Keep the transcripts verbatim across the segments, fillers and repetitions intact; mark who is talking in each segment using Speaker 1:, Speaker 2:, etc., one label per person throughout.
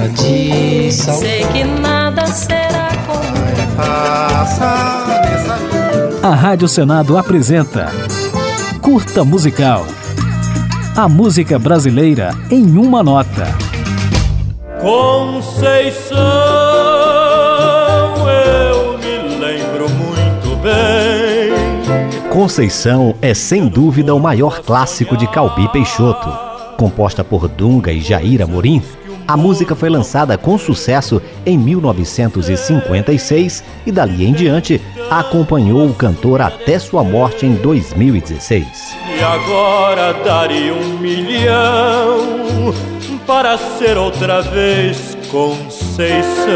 Speaker 1: tradição.
Speaker 2: Sei que nada será como
Speaker 3: passa nessa vida.
Speaker 4: A Rádio Senado apresenta Curta Musical. A música brasileira em uma nota.
Speaker 5: Conceição, eu me lembro muito bem.
Speaker 6: Conceição é sem dúvida o maior clássico de Calbi Peixoto. Composta por Dunga e Jair Amorim, a música foi lançada com sucesso em mil novecentos e cinquenta e seis e dali em diante acompanhou o cantor até sua morte em dois mil e dezesseis.
Speaker 5: E agora daria um milhão para ser outra vez Conceição.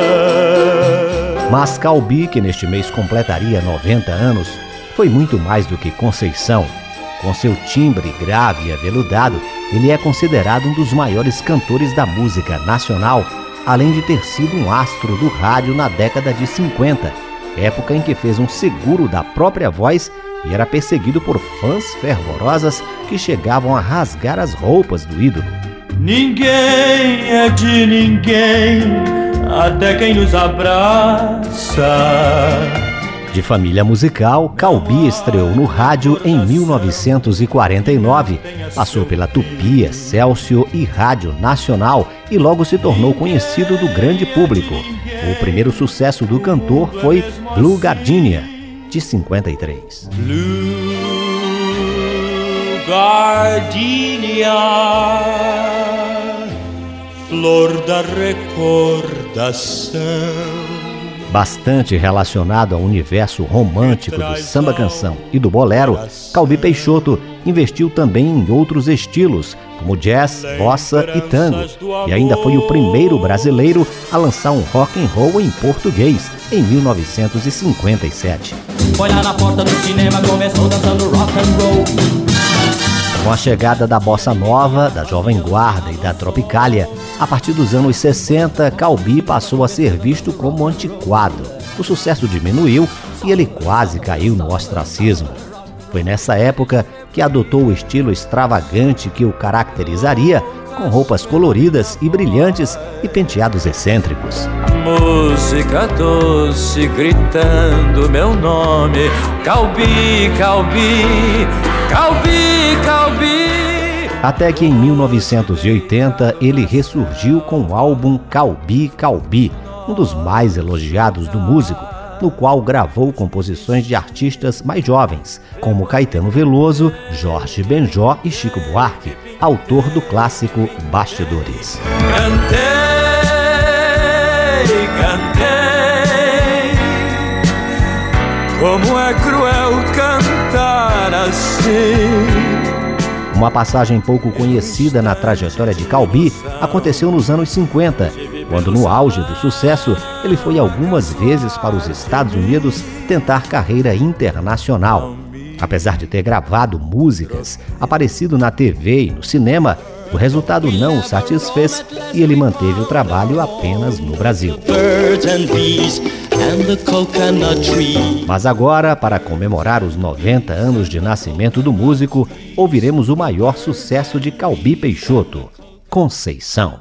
Speaker 6: Mas Calbi, que neste mês completaria noventa anos, foi muito mais do que Conceição. Com seu timbre grave e aveludado, ele é considerado um dos maiores cantores da música nacional, além de ter sido um astro do rádio na década de cinquenta, época em que fez um seguro da própria voz e era perseguido por fãs fervorosas que chegavam a rasgar as roupas do ídolo.
Speaker 5: Ninguém é de ninguém, até quem nos abraça.
Speaker 6: De família musical, Calbi estreou no rádio em mil novecentos e quarenta e nove, passou pela Tupi, Excelsior e Rádio Nacional e logo se tornou conhecido do grande público. O primeiro sucesso do cantor foi Blue Gardenia, de cinquenta e três.
Speaker 5: Blue Gardenia, flor da recordação.
Speaker 6: Bastante relacionado ao universo romântico do samba-canção e do bolero, Calbi Peixoto investiu também em outros estilos, como jazz, bossa e tango, e ainda foi o primeiro brasileiro a lançar um rock and roll em português, em mil novecentos e cinquenta e sete.
Speaker 1: Foi lá na porta do cinema, começou dançando rock and roll.
Speaker 6: Com a chegada da bossa nova, da jovem guarda e da tropicália, a partir dos anos sessenta, Calbi passou a ser visto como antiquado. O sucesso diminuiu e ele quase caiu no ostracismo. Foi nessa época que adotou o estilo extravagante que o caracterizaria, com roupas coloridas e brilhantes e penteados excêntricos.
Speaker 5: Música doce gritando meu nome, Calbi, Calbi, Calbi, Calbi.
Speaker 6: Até que em mil novecentos e oitenta ele ressurgiu com o álbum Calbi, Calbi, um dos mais elogiados do músico, no qual gravou composições de artistas mais jovens, como Caetano Veloso, Jorge Benjó e Chico Buarque, autor do clássico Bastidores.
Speaker 5: Cantei, cantei, como é cruel cantar assim.
Speaker 6: Uma passagem pouco conhecida na trajetória de Calbi aconteceu nos anos cinquenta, quando no auge do sucesso ele foi algumas vezes para os Estados Unidos tentar carreira internacional. Apesar de ter gravado músicas, aparecido na T V e no cinema, o resultado não o satisfez e ele manteve o trabalho apenas no Brasil. Mas agora, para comemorar os noventa anos de nascimento do músico, ouviremos o maior sucesso de Calbi Peixoto, Conceição.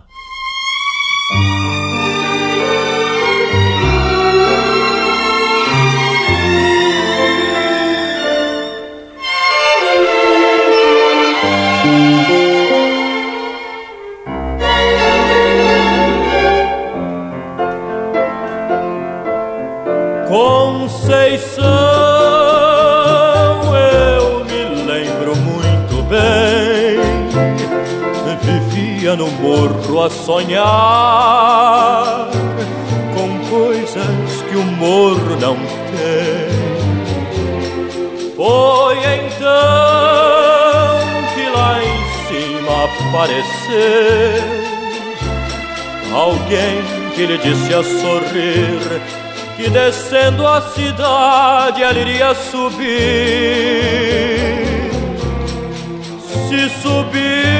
Speaker 5: Conceição, eu me lembro muito bem. Vivia no morro a sonhar com coisas que o morro não tem. Foi então que lá em cima apareceu alguém que lhe disse a sorrir que descendo a cidade ela iria subir. Se subiu,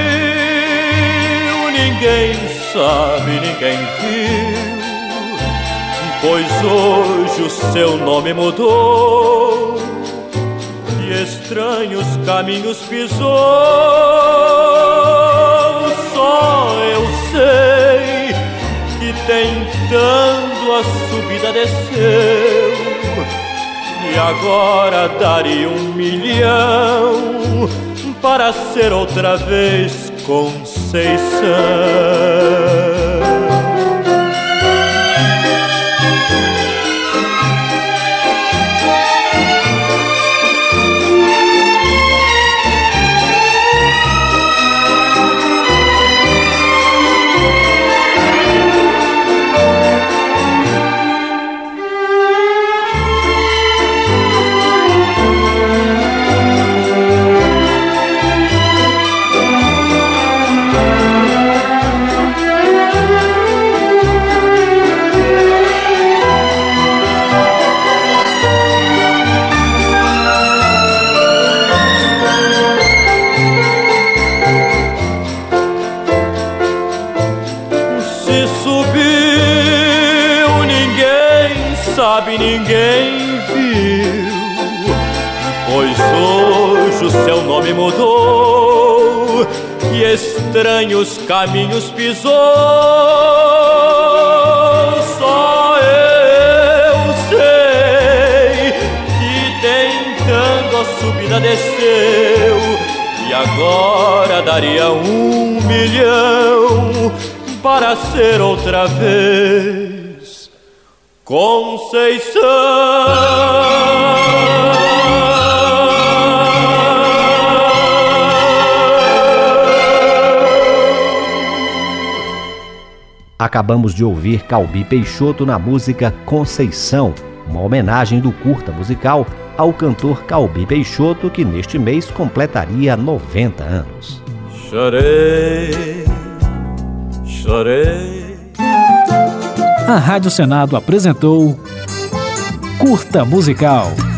Speaker 5: ninguém sabe, ninguém viu, pois hoje o seu nome mudou e estranhos caminhos pisou. Só eu sei a subida desceu, e agora daria um milhão para ser outra vez Conceição. Sabe, ninguém viu, pois hoje o seu nome mudou e estranhos caminhos pisou. Só eu sei que tentando a subida desceu, e agora daria um milhão para ser outra vez Conceição.
Speaker 6: Acabamos de ouvir Calbi Peixoto na música Conceição, uma homenagem do curta musical ao cantor Calbi Peixoto, que neste mês completaria noventa anos.
Speaker 5: Chorei, chorei.
Speaker 4: A Rádio Senado apresentou Curta Musical.